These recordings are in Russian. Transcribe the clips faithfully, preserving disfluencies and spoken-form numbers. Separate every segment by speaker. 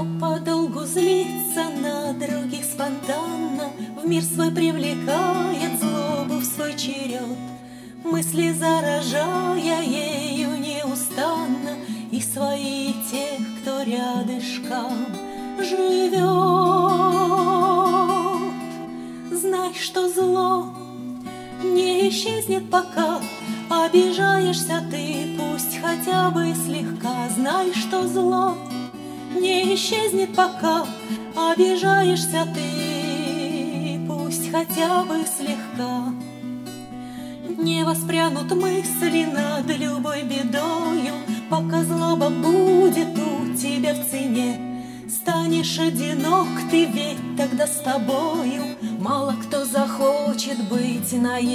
Speaker 1: Кто подолгу злится на других спонтанно, в мир свой привлекает злобу в свой черед, мысли заражая ею неустанно и свои, и тех, кто рядышком живет. Знай, что зло не исчезнет, пока обижаешься ты, пусть хотя бы слегка. Знай, что зло не исчезнет, пока обижаешься ты, пусть хотя бы слегка. Не воспрянут мысли над любой бедою, пока злоба будет у тебя в цене. Станешь одинок ты, ведь тогда с тобою мало кто захочет быть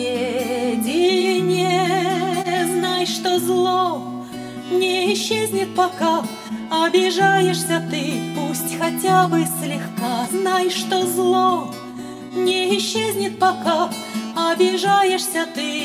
Speaker 1: наедине. Знай, что зло не исчезнет, пока обижаешься ты, пусть хотя бы слегка. Знай, что зло не исчезнет, пока обижаешься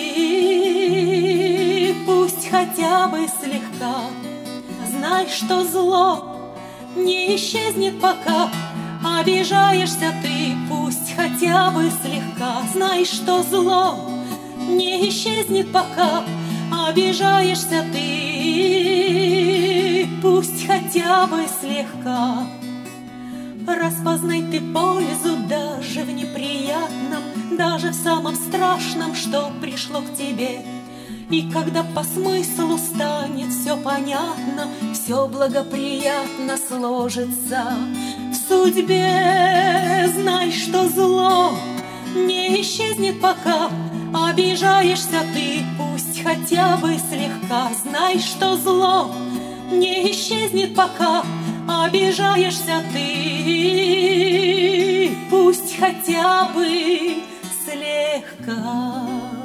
Speaker 1: ты, пусть хотя бы слегка. Знай, что зло не исчезнет, пока обижаешься ты, пусть хотя бы слегка. Знай, что зло не исчезнет, пока обижаешься ты, пусть хотя бы слегка. Распознай ты пользу даже в неприятном, даже в самом страшном, что пришло к тебе. И когда по смыслу станет все понятно, все благоприятно сложится в судьбе. Знай, что зло не исчезнет, пока обижаешься ты, пусть хотя бы слегка. Знай, что зло не исчезнет, пока обижаешься ты, пусть хотя бы слегка.